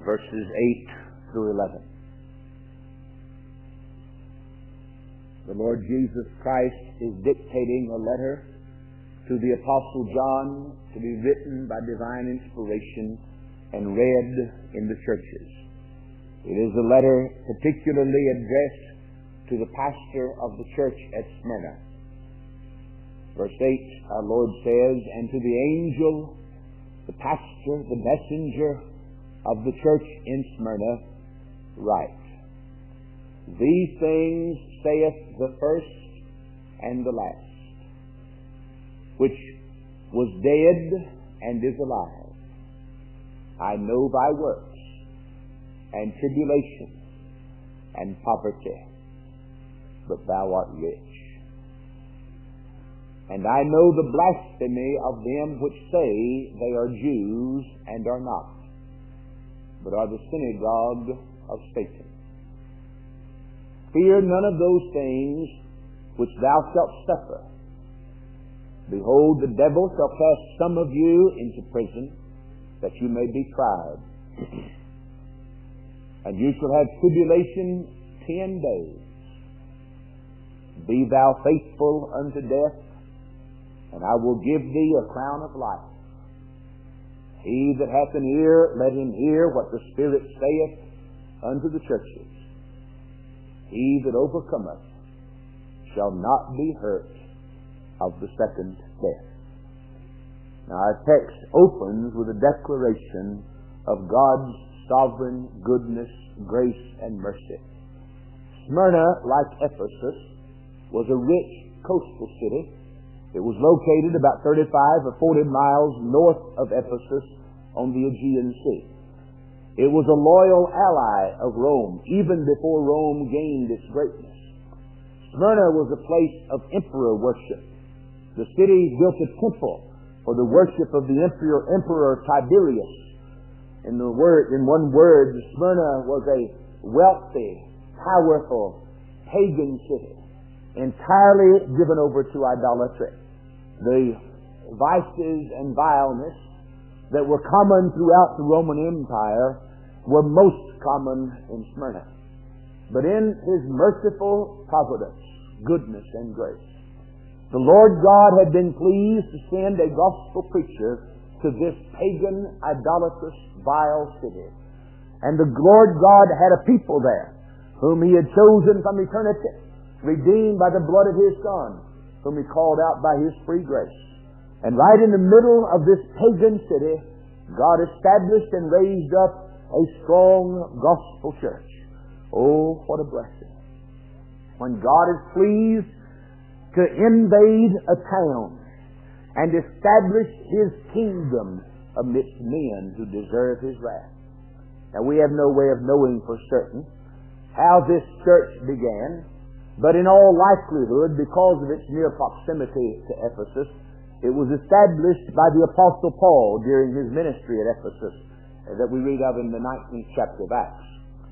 verses 8 through 11. The Lord Jesus Christ is dictating a letter to the Apostle John to be written by divine inspiration and read in the churches. It is a letter particularly addressed to the pastor of the church at Smyrna. Verse 8, our Lord says, "And to the angel, the pastor, the messenger of the church in Smyrna, write, These things saith the first and the last, which was dead and is alive. I know thy works, and tribulation, and poverty, but thou art rich. And I know the blasphemy of them which say they are Jews and are not, but are the synagogue of Satan. Fear none of those things which thou shalt suffer. Behold, the devil shall cast some of you into prison, that you may be tried. And you shall have tribulation 10 days. Be thou faithful unto death, and I will give thee a crown of life. He that hath an ear, let him hear what the Spirit saith unto the churches. He that overcometh shall not be hurt of the second death." Now our text opens with a declaration of God's sovereign goodness, grace, and mercy. Smyrna, like Ephesus, was a rich coastal city. It was located about 35 or 40 miles north of Ephesus on the Aegean Sea. It was a loyal ally of Rome, even before Rome gained its greatness. Smyrna was a place of emperor worship. The city built a temple for the worship of the emperor Tiberius. In one word, Smyrna was a wealthy, powerful, pagan city, entirely given over to idolatry. The vices and vileness that were common throughout the Roman Empire were most common in Smyrna. But in His merciful providence, goodness, and grace, the Lord God had been pleased to send a gospel preacher to this pagan, idolatrous, vile city. And the Lord God had a people there whom He had chosen from eternity, redeemed by the blood of His Son, whom He called out by His free grace. And right in the middle of this pagan city, God established and raised up a strong gospel church. Oh, what a blessing. When God is pleased to invade a town and establish His kingdom amidst men who deserve His wrath. Now, we have no way of knowing for certain how this church began, but in all likelihood, because of its near proximity to Ephesus, it was established by the Apostle Paul during his ministry at Ephesus that we read of in the 19th chapter of Acts.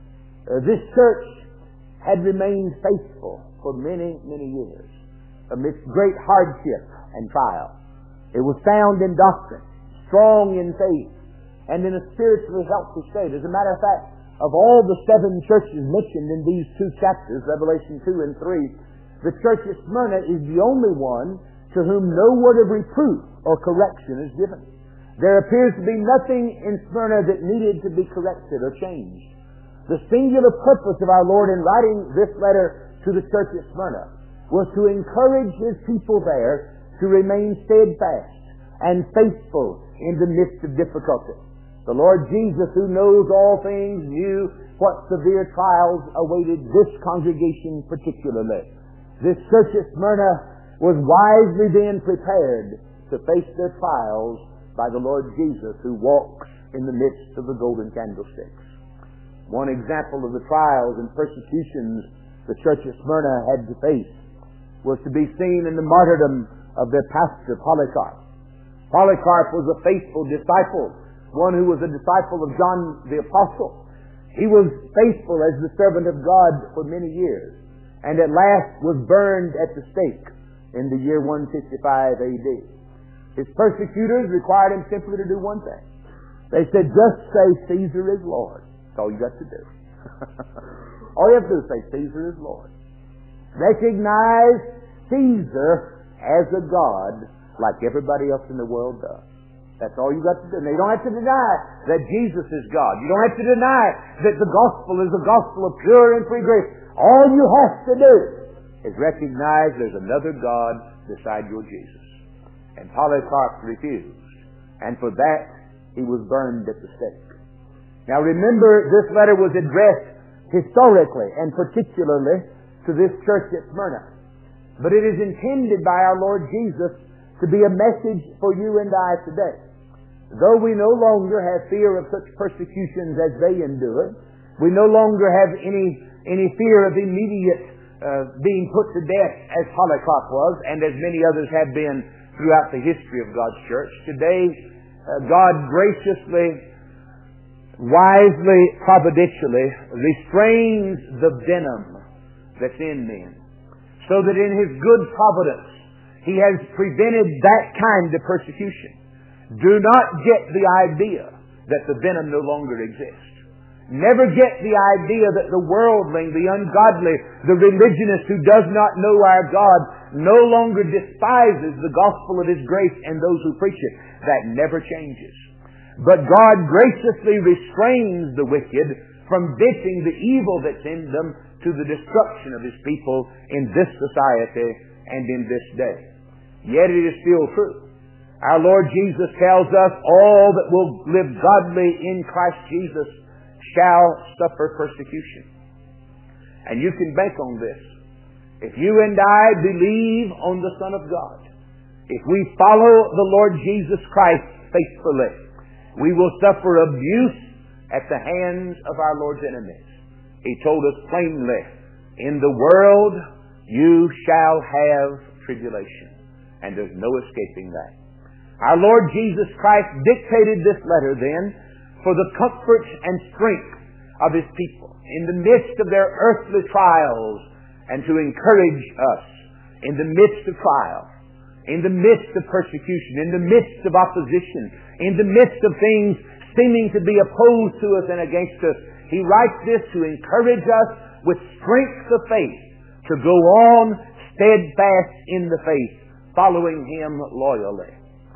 This church had remained faithful for many, many years amidst great hardship and trial. It was sound in doctrine, strong in faith, and in a spiritually healthy state. As a matter of fact, of all the 7 churches mentioned in these 2 chapters, Revelation 2 and 3, the church at Smyrna is the only one to whom no word of reproof or correction is given. There appears to be nothing in Smyrna that needed to be corrected or changed. The singular purpose of our Lord in writing this letter to the church at Smyrna was to encourage His people there to remain steadfast and faithful in the midst of difficulty. The Lord Jesus, who knows all things, knew what severe trials awaited this congregation particularly. This church at Smyrna was wisely then prepared to face their trials by the Lord Jesus, who walks in the midst of the golden candlesticks. One example of the trials and persecutions the church at Smyrna had to face was to be seen in the martyrdom of their pastor, Polycarp. Polycarp was a faithful disciple, one who was a disciple of John the Apostle. He was faithful as the servant of God for many years, and at last was burned at the stake in the year 165 A.D. His persecutors required him simply to do one thing: They said, just say Caesar is Lord. That's all you got to do. All you have to do is say Caesar is Lord. Recognize Caesar as a God like everybody else in the world does. That's all you got to do. Now, you don't have to deny that Jesus is God. You don't have to deny that the gospel is a gospel of pure and free grace. All you have to do is recognize there's another God beside your Jesus. And Polycarp refused. And for that, he was burned at the stake. Now remember, this letter was addressed historically and particularly to this church at Smyrna. But it is intended by our Lord Jesus to be a message for you and I today. Though we no longer have fear of such persecutions as they endured, we no longer have any fear of immediate being put to death as Polycarp was, and as many others have been throughout the history of God's church. Today, God graciously, wisely, providentially restrains the venom that's in men, so that in His good providence He has prevented that kind of persecution. Do not get the idea that the venom no longer exists. Never get the idea that the worldling, the ungodly, the religionist who does not know our God no longer despises the gospel of His grace and those who preach it. That never changes. But God graciously restrains the wicked from venting the evil that's in them to the destruction of His people in this society and in this day. Yet it is still true. Our Lord Jesus tells us all that will live godly in Christ Jesus shall suffer persecution. And you can bank on this. If you and I believe on the Son of God, if we follow the Lord Jesus Christ faithfully, we will suffer abuse at the hands of our Lord's enemies. He told us plainly, in the world you shall have tribulation. And there's no escaping that. Our Lord Jesus Christ dictated this letter then for the comfort and strength of His people in the midst of their earthly trials, and to encourage us in the midst of trial, in the midst of persecution, in the midst of opposition, in the midst of things seeming to be opposed to us and against us. He writes this to encourage us with strength of faith to go on steadfast in the faith, following Him loyally.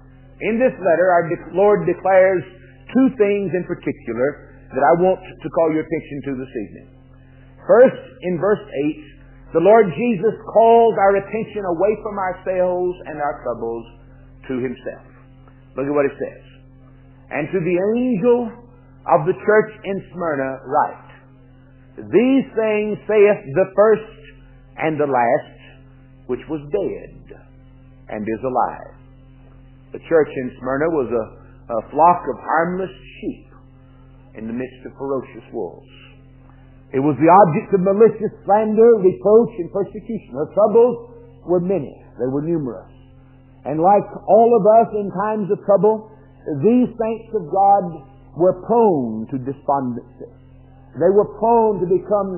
In this letter, our Lord declares two things in particular that I want to call your attention to this evening. First, in verse 8, the Lord Jesus calls our attention away from ourselves and our troubles to Himself. Look at what it says. And to the angel of the church in Smyrna write, these things saith the first and the last, which was dead and is alive. The church in Smyrna was a flock of harmless sheep in the midst of ferocious wolves. It was the object of malicious slander, reproach, and persecution. Her troubles were many. They were numerous. And like all of us in times of trouble, these saints of God were prone to despondency. They were prone to become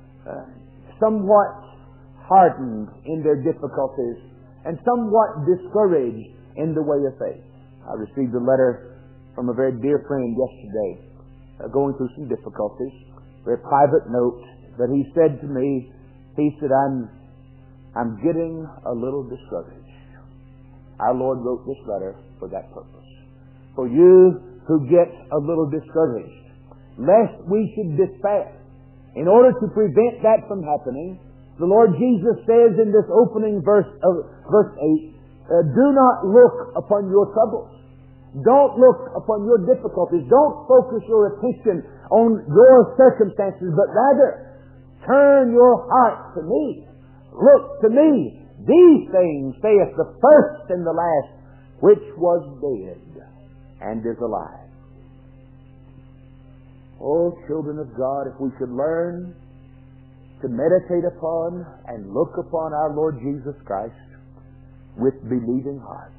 somewhat hardened in their difficulties and somewhat discouraged in the way of faith. I received a letter from a very dear friend yesterday, going through some difficulties, a very private note, but he said to me, he said, I'm getting a little discouraged. Our Lord wrote this letter for that purpose. For you who get a little discouraged, lest we should despair. In order to prevent that from happening, the Lord Jesus says in this opening verse 8, do not look upon your troubles. Don't look upon your difficulties. Don't focus your attention on your circumstances, but rather turn your heart to me. Look to me. These things saith the first and the last, which was dead and is alive. Oh, children of God, if we could learn to meditate upon and look upon our Lord Jesus Christ with believing hearts,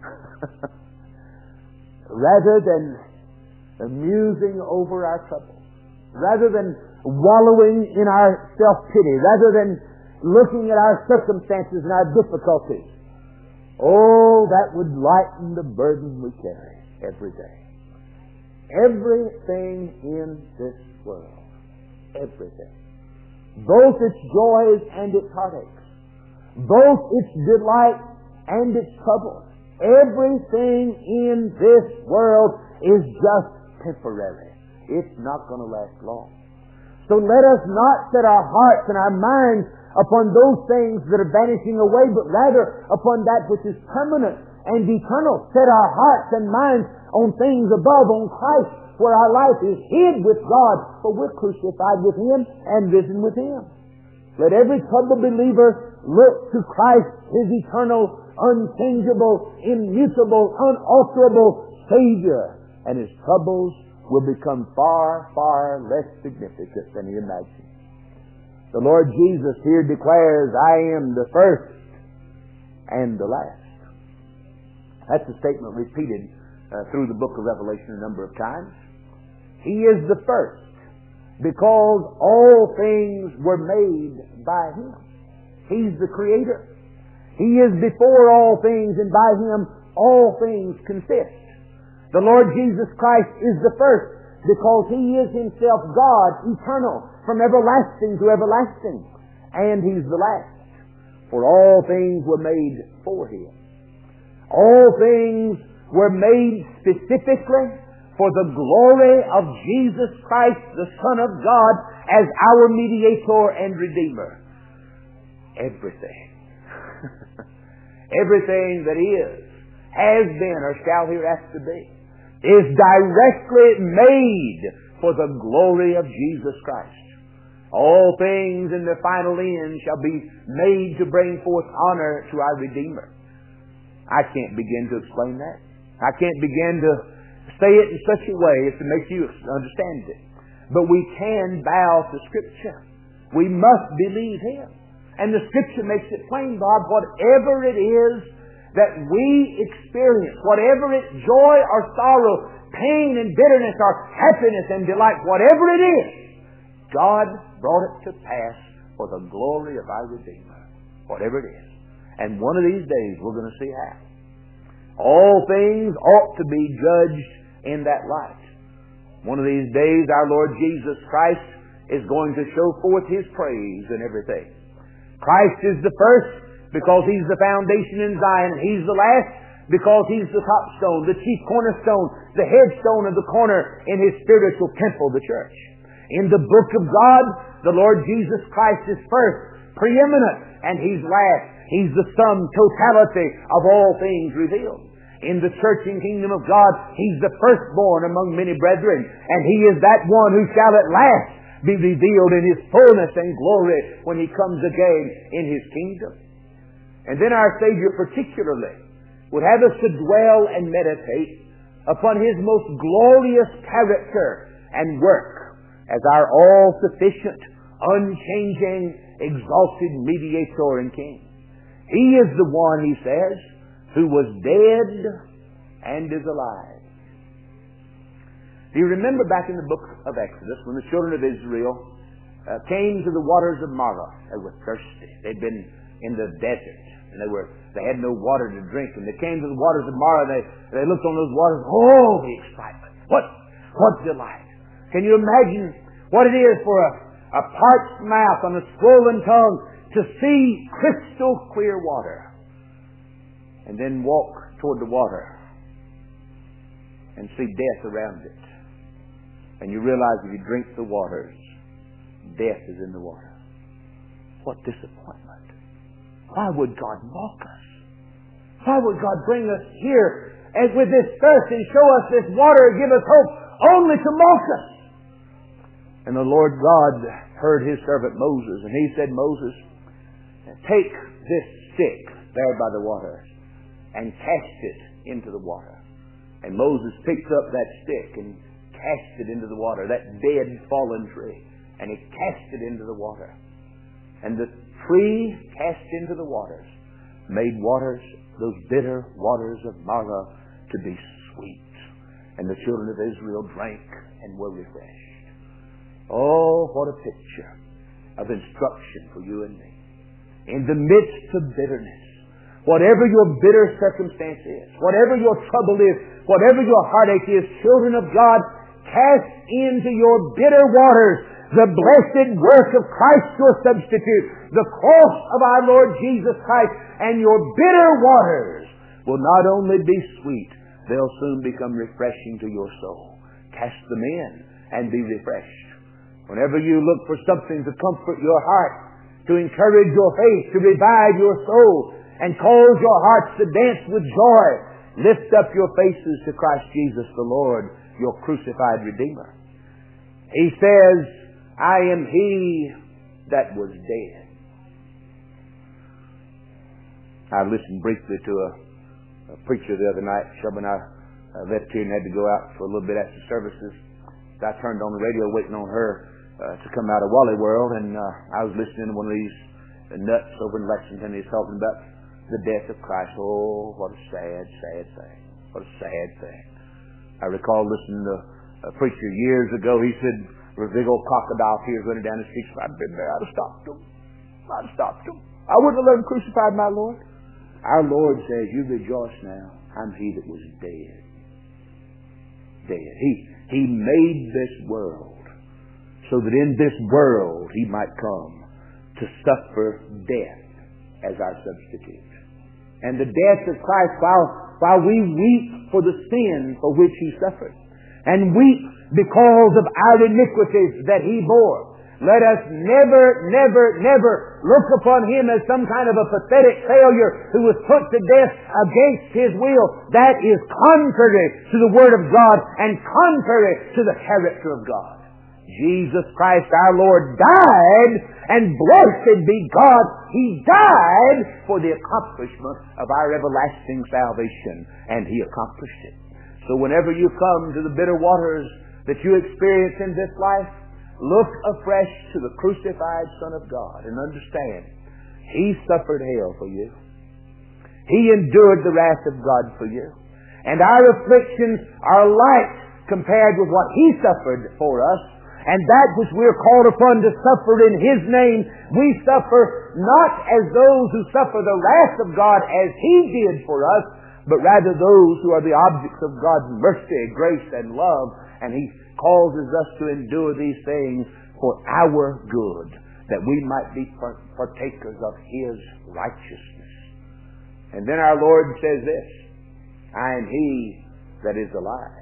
rather than musing over our troubles, rather than wallowing in our self-pity, rather than looking at our circumstances and our difficulties. Oh, that would lighten the burden we carry every day. everything in this world. Everything. Both its joys and its heartaches. Both its delight and its troubles. Everything in this world is just temporary. It's not going to last long. So let us not set our hearts and our minds upon those things that are vanishing away, but rather upon that which is permanent and eternal. Set our hearts and minds on things above, on Christ, where our life is hid with God, for we're crucified with Him and risen with Him. Let every troubled believer look to Christ, His eternal, unchangeable, immutable, unalterable Savior, and his troubles will become far, far less significant than he imagined. The Lord Jesus here declares, I am the first and the last. That's a statement repeated through the book of Revelation a number of times. He is the first because all things were made by Him. He's the Creator. He is before all things, and by Him all things consist. The Lord Jesus Christ is the first because He is Himself God, eternal, from everlasting to everlasting. And He's the last, for all things were made for Him. All things were made specifically for the glory of Jesus Christ, the Son of God, as our mediator and Redeemer. Everything. Everything that is, has been, or shall hereafter be, is directly made for the glory of Jesus Christ. All things in their final end shall be made to bring forth honor to our Redeemer. I can't begin to explain that. I can't begin to say it in such a way as to make you understand it. But we can bow to Scripture. We must believe Him. And the Scripture makes it plain, Bob, whatever it is that we experience, whatever it's joy or sorrow, pain and bitterness or happiness and delight, whatever it is, God brought it to pass for the glory of our Redeemer. Whatever it is. And one of these days we're going to see how. All things ought to be judged in that light. One of these days our Lord Jesus Christ is going to show forth His praise in everything. Christ is the first because He's the foundation in Zion, and He's the last because He's the top stone, the chief cornerstone, the headstone of the corner in His spiritual temple, the church. In the book of God, the Lord Jesus Christ is first, preeminent, and He's last. He's the sum totality of all things revealed. In the church and kingdom of God, He's the firstborn among many brethren, and He is that one who shall at last be revealed in His fullness and glory when He comes again in His kingdom. And then our Savior particularly would have us to dwell and meditate upon His most glorious character and work as our all-sufficient, unchanging, exalted mediator and King. He is the one, He says, who was dead and is alive. Do you remember back in the book of Exodus when the children of Israel came to the waters of Marah? They were thirsty. They'd been in the desert and they had no water to drink, and they came to the waters of Marah. They looked on those waters. Oh, the excitement! What delight! Can you imagine what it is for a parched mouth and a swollen tongue to see crystal clear water, and then walk toward the water and see death around it? And you realize if you drink the waters, death is in the water. What disappointment. Why would God mock us? Why would God bring us here and with this thirst and show us this water and give us hope only to mock us? And the Lord God heard His servant Moses, and He said, Moses, take this stick there by the water and cast it into the water. And Moses picked up that stick and cast it into the water, that dead, fallen tree. And he cast it into the water. And the tree cast into the waters made waters, those bitter waters of Marah, to be sweet. And the children of Israel drank and were refreshed. Oh, what a picture of instruction for you and me. In the midst of bitterness, whatever your bitter circumstance is, whatever your trouble is, whatever your heartache is, children of God, cast into your bitter waters the blessed work of Christ your substitute, the cross of our Lord Jesus Christ, and your bitter waters will not only be sweet, they'll soon become refreshing to your soul. Cast them in and be refreshed. Whenever you look for something to comfort your heart, to encourage your faith, to revive your soul, and cause your hearts to dance with joy, lift up your faces to Christ Jesus the Lord, your crucified Redeemer. He says, I am He that was dead. I listened briefly to a preacher the other night. Shelby and I left here and had to go out for a little bit after services. I turned on the radio waiting on her to come out of Wally World, and I was listening to one of these nuts over in Lexington. He's talking about the death of Christ. Oh, what a sad, sad thing. What a sad thing. I recall listening to a preacher years ago. He said, there was a big old crocodile tears running down the street. If I'd been there, I'd have stopped him. I'd have stopped him. I wouldn't have let him crucify my Lord. Our Lord says, you rejoice now. I'm He that was dead. Dead. He made this world so that in this world He might come to suffer death as our substitute. And the death of Christ, while we weep for the sin for which He suffered, and weep because of our iniquities that He bore, let us never, never, never look upon Him as some kind of a pathetic failure who was put to death against His will. That is contrary to the Word of God and contrary to the character of God. Jesus Christ our Lord died, and blessed be God, He died for the accomplishment of our everlasting salvation, and He accomplished it. So whenever you come to the bitter waters that you experience in this life, look afresh to the crucified Son of God and understand He suffered hell for you. He endured the wrath of God for you. And our afflictions are light compared with what He suffered for us. And that which we are called upon to suffer in His name, we suffer not as those who suffer the wrath of God as He did for us, but rather those who are the objects of God's mercy, grace, and love. And He causes us to endure these things for our good, that we might be partakers of His righteousness. And then our Lord says this, I am He that is alive.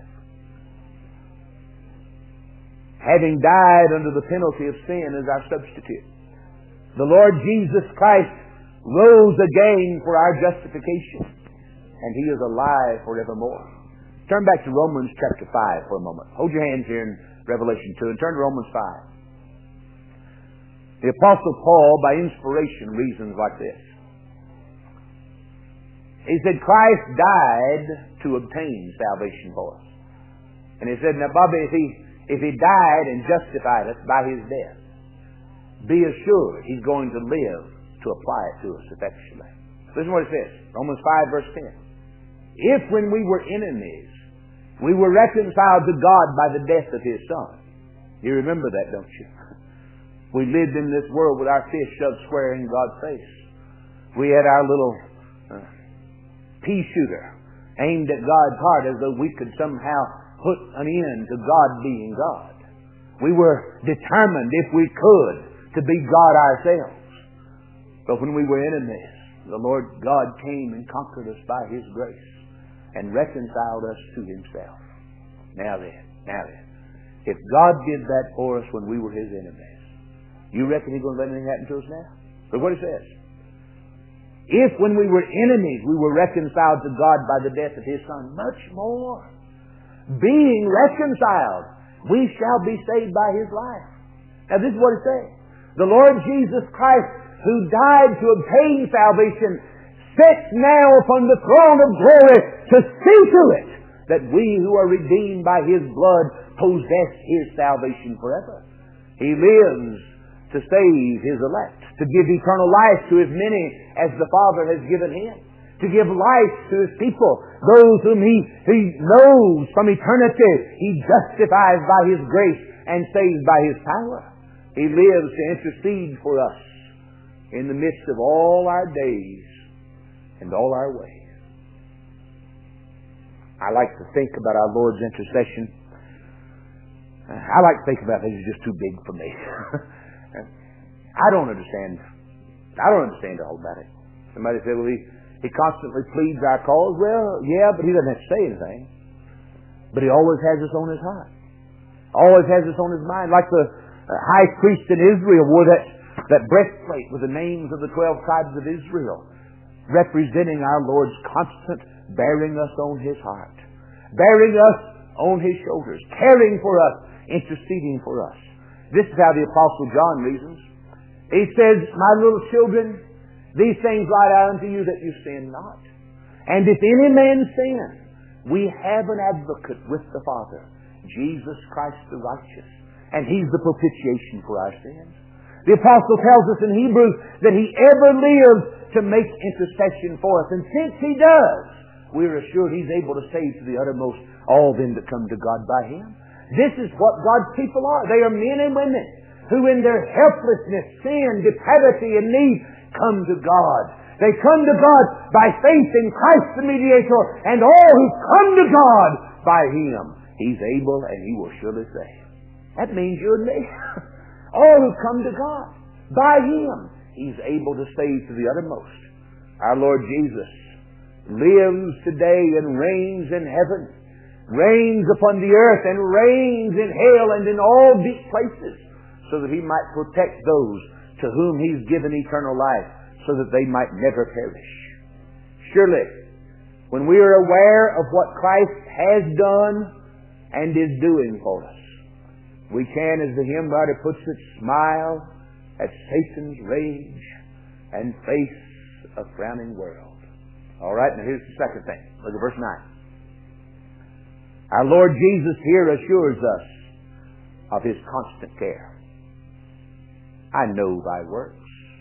Having died under the penalty of sin as our substitute, the Lord Jesus Christ rose again for our justification, and He is alive forevermore. Turn back to Romans chapter 5 for a moment. Hold your hands here in Revelation 2 and turn to Romans 5. The Apostle Paul, by inspiration, reasons like this. He said, Christ died to obtain salvation for us. And he said, now Bobby, if He died and justified us by His death, be assured He's going to live to apply it to us effectually. Listen to what it says. Romans 5 verse 10. If when we were enemies, we were reconciled to God by the death of His Son. You remember that, don't you? We lived in this world with our fists shoved square in God's face. We had our little pea shooter aimed at God's heart as though we could somehow put an end to God being God. We were determined, if we could, to be God ourselves. But when we were enemies, the Lord God came and conquered us by His grace and reconciled us to Himself. Now then, if God did that for us when we were His enemies, you reckon He's going to let anything happen to us now? Look what it says. If when we were enemies, we were reconciled to God by the death of His Son, much more, being reconciled, we shall be saved by His life. Now this is what it says. The Lord Jesus Christ, who died to obtain salvation, sits now upon the throne of glory to see to it that we who are redeemed by His blood possess His salvation forever. He lives to save His elect, to give eternal life to as many as the Father has given Him, to give life to His people, those whom He knows from eternity. He justifies by His grace and saves by His power. He lives to intercede for us in the midst of all our days and all our ways. I like to think about our Lord's intercession I like to think about things that are just too big for me. I don't understand all about it. Somebody said, well, he constantly pleads our cause. Well, yeah, but he doesn't have to say anything. But he always has us on his heart. Always has us on his mind. Like the high priest in Israel wore that breastplate with the names of the 12 tribes of Israel, representing our Lord's constant bearing us on his heart, bearing us on his shoulders, caring for us, interceding for us. This is how the Apostle John reasons. He says, my little children, these things write I unto you that you sin not. And if any man sin, we have an advocate with the Father, Jesus Christ the righteous. And he's the propitiation for our sins. The Apostle tells us in Hebrews that he ever lives to make intercession for us. And since he does, we're assured he's able to save to the uttermost all them that come to God by him. This is what God's people are. They are men and women who in their helplessness, sin, depravity, and need come to God. They come to God by faith in Christ the mediator, and all who come to God by him, he's able and he will surely save. That means you and me. All who come to God by him, he's able to save to the uttermost. Our Lord Jesus lives today and reigns in heaven, reigns upon the earth, and reigns in hell and in all deep places, so that he might protect those to whom he's given eternal life, so that they might never perish. Surely, when we are aware of what Christ has done and is doing for us, we can, as the hymn writer puts it, smile at Satan's rage and face a frowning world. All right, now here's the second thing. Look at verse 9. Our Lord Jesus here assures us of his constant care. I know thy works,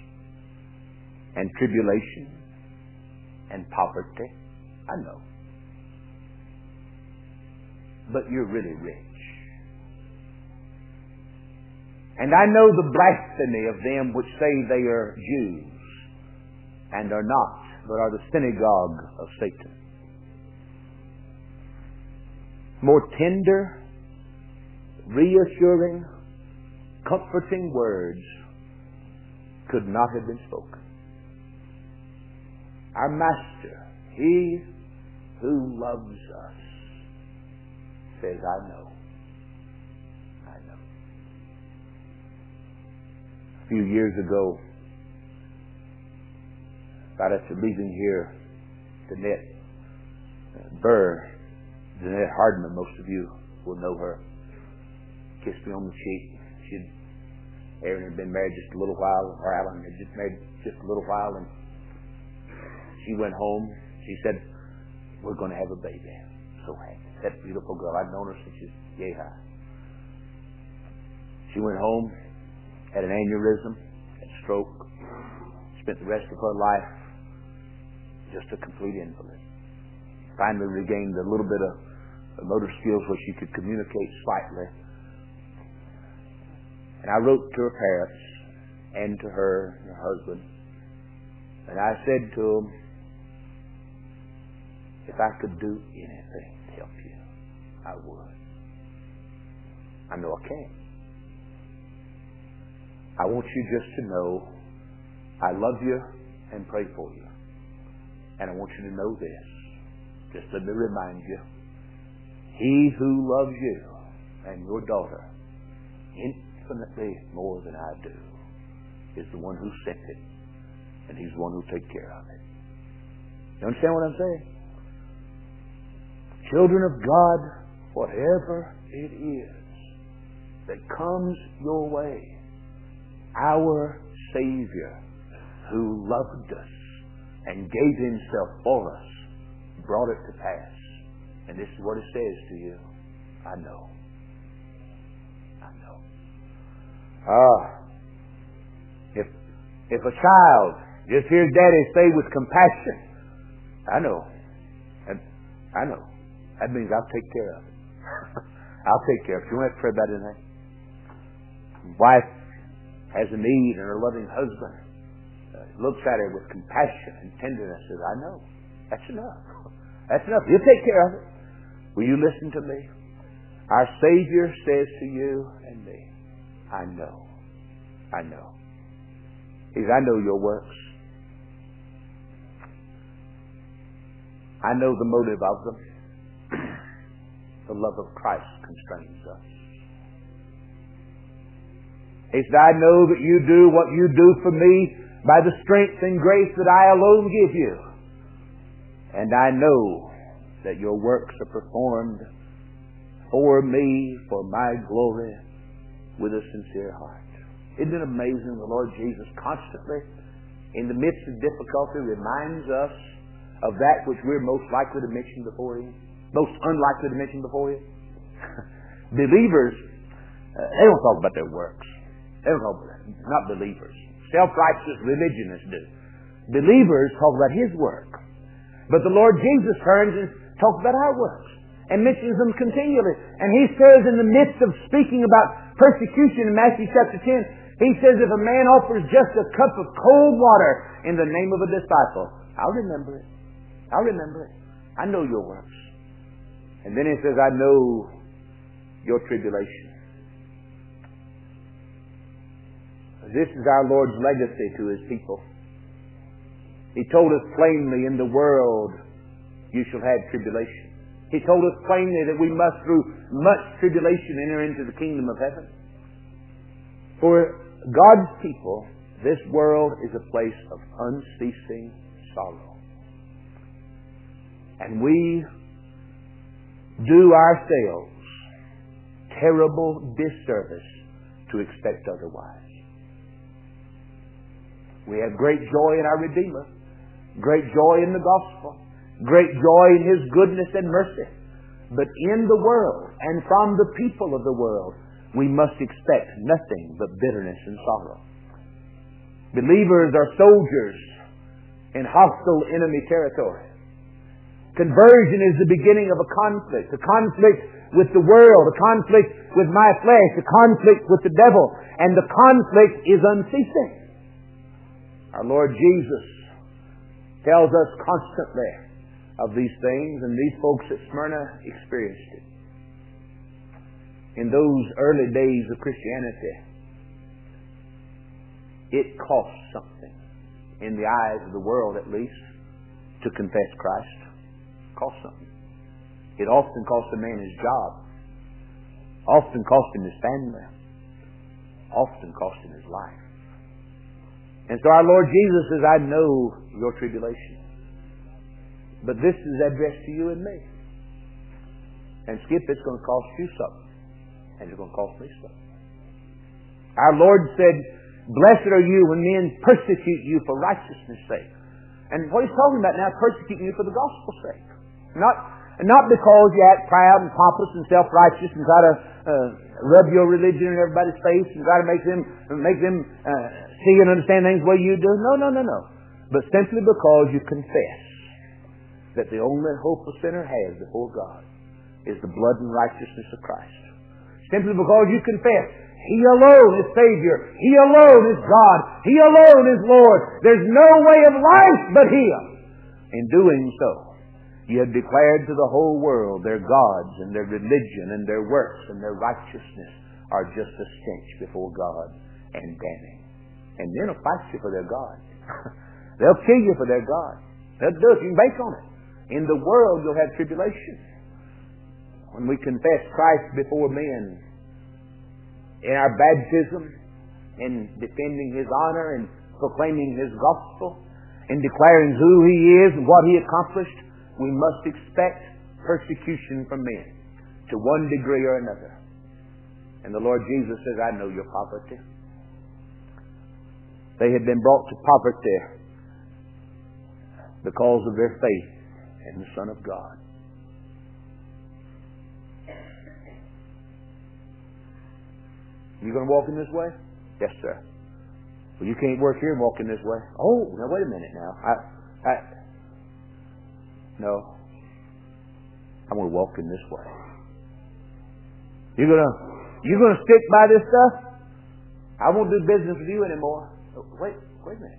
and tribulation, and poverty. I know. But you're really rich. And I know the blasphemy of them which say they are Jews, and are not, but are the synagogue of Satan. More tender, reassuring, comforting words could not have been spoken. Our Master, he who loves us, says, I know. I know. A few years ago, about after leaving here, Jeanette Hardman, most of you will know her, kissed me on the cheek. Aaron had been married just a little while, or Alan had just married just a little while, and she went home. She said, we're going to have a baby. So happy. That beautiful girl. I'd known her since she was yay high. She went home, had an aneurysm, had a stroke, spent the rest of her life just a complete invalid. Finally regained a little bit of motor skills where she could communicate slightly. And I wrote to her parents and to her and her husband, and I said to them, if I could do anything to help you, I would. I know I can. I want you just to know I love you and pray for you. And I want you to know this. Just let me remind you, he who loves you and your daughter infinitely more than I do is the one who sent it, and he's the one who'll take care of it. You understand what I'm saying? Children of God, whatever it is that comes your way, our Savior who loved us and gave himself for us brought it to pass. And this is what it says to you. I know. I know. If a child just hears Daddy say with compassion, I know. And I know. That means I'll take care of it. I'll take care of it. You don't have to pray about anything. Wife has a need and her loving husband looks at her with compassion and tenderness and says, I know. That's enough. That's enough. You'll take care of it. Will you listen to me? Our Savior says to you and me, I know. He says, I know your works. I know the motive of them. The love of Christ constrains us. He said, I know that you do what you do for me by the strength and grace that I alone give you. And I know that your works are performed for me, for my glory, with a sincere heart. Isn't it amazing? The Lord Jesus constantly, in the midst of difficulty, reminds us of that which we're most likely to mention before Him, most unlikely to mention before Him. Believers, they don't talk about their works. They don't talk about that. Not believers. Self-righteous religionists do. Believers talk about His work. But the Lord Jesus turns and talks about our works and mentions them continually. And He says in the midst of speaking about persecution in Matthew chapter 10, He says, if a man offers just a cup of cold water in the name of a disciple, I'll remember it. I'll remember it. I know your works. And then He says, I know your tribulation. This is our Lord's legacy to His people. He told us plainly, in the world you shall have tribulation. He told us plainly that we must, through much tribulation, enter into the kingdom of heaven. For God's people, this world is a place of unceasing sorrow. And we do ourselves terrible disservice to expect otherwise. We have great joy in our Redeemer, great joy in the gospel, great joy in His goodness and mercy. But in the world and from the people of the world, we must expect nothing but bitterness and sorrow. Believers are soldiers in hostile enemy territory. Conversion is the beginning of a conflict with the world, a conflict with my flesh, a conflict with the devil, and the conflict is unceasing. Our Lord Jesus tells us constantly of these things, and these folks at Smyrna experienced it. In those early days of Christianity, it cost something, in the eyes of the world at least, to confess Christ. It cost something. It often cost a man his job, often cost him his family, often cost him his life. And so our Lord Jesus says, I know your tribulation. But this is addressed to you and me. And Skip, it's going to cost you something. And it's going to cost me something. Our Lord said, blessed are you when men persecute you for righteousness' sake. And what He's talking about now is persecuting you for the gospel's sake. Not because you act proud and pompous and self-righteous and try to rub your religion in everybody's face and try to make them see and understand things the way you do. No. But simply because you confess that the only hope a sinner has before God is the blood and righteousness of Christ. Simply because you confess He alone is Savior. He alone is God. He alone is Lord. There's no way of life but Him. In doing so, you have declared to the whole world their gods and their religion and their works and their righteousness are just a stench before God and damning. And then they'll fight you for their God. They'll kill you for their God. They'll do it. You can bank on it. In the world you'll have tribulation. When we confess Christ before men, in our baptism, in defending His honor and proclaiming His gospel, in declaring who He is and what He accomplished, we must expect persecution from men to one degree or another. And the Lord Jesus says, I know your poverty. They had been brought to poverty because of their faith in the Son of God. You going to walk in this way? Yes, sir. Well, you can't work here and walk in this way. Oh, now wait a minute now. No. I'm going to walk in this way. You going to stick by this stuff? I won't do business with you anymore. Wait a minute.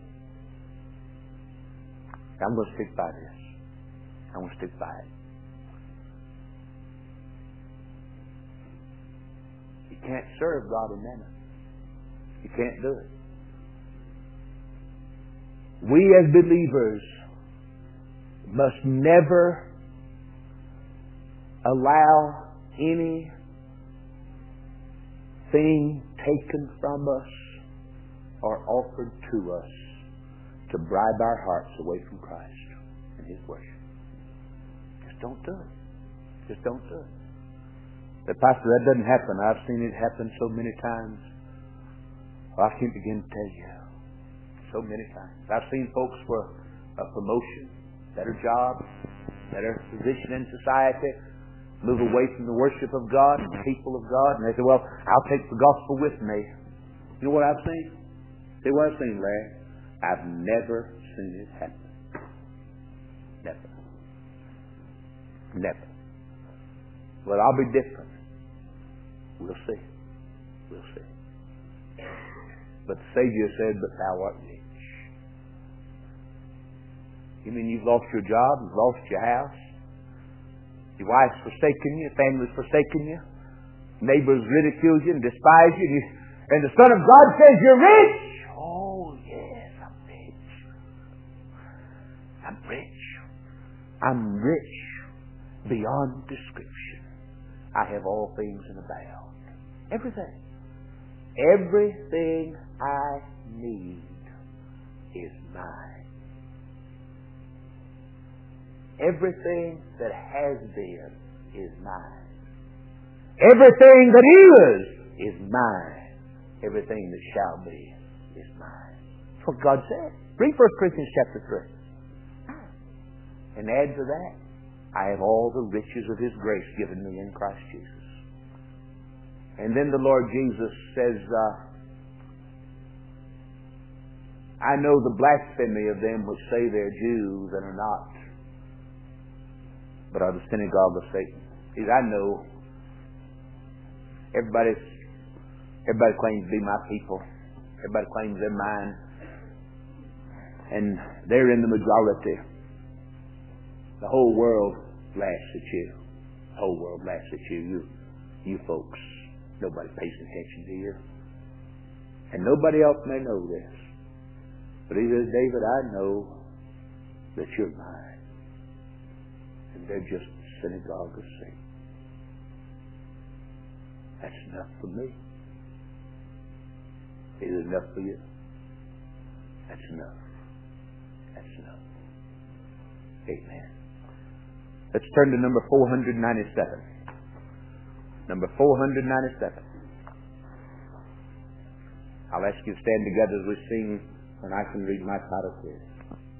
I'm going to stick by this. I'm going to stick by it. can't serve God in mammon. You can't do it. We as believers must never allow anything taken from us or offered to us to bribe our hearts away from Christ and His worship. Just don't do it. Just don't do it. But Pastor, that doesn't happen. I've seen it happen so many times. I can't begin to tell you. So many times. I've seen folks for a promotion, better job, better position in society, move away from the worship of God and the people of God, and they say, well, I'll take the gospel with me. You know what I've seen? See what I've seen, Larry? I've never seen it happen. Never. Never. Well, I'll be different. We'll see. We'll see. But the Savior said, but thou art rich. You mean you've lost your job, you've lost your house, your wife's forsaken you, your family's forsaken you, neighbors ridicule you and despise you, and the Son of God says you're rich? Oh, yes, I'm rich. I'm rich. I'm rich beyond description. I have all things in abound. Everything. Everything I need is mine. Everything that has been is mine. Everything that is mine. Everything that shall be is mine. That's what God said. Read 1 Corinthians chapter 3. And add to that, I have all the riches of His grace given me in Christ Jesus. And then the Lord Jesus says, I know the blasphemy of them which say they're Jews and are not, but are the synagogue of Satan. See, I know everybody claims to be my people. Everybody claims they're mine. And they're in the majority. The whole world laughs at you. The whole world laughs at you. You folks. Nobody pays attention to you. And nobody else may know this. But he says, David, I know that you're mine. And they're just the synagogue of Satan. That's enough for me. Is it enough for you? That's enough. That's enough. Amen. Let's turn to number 497. Number 497. I'll ask you to stand together as we sing, and I can read my title here.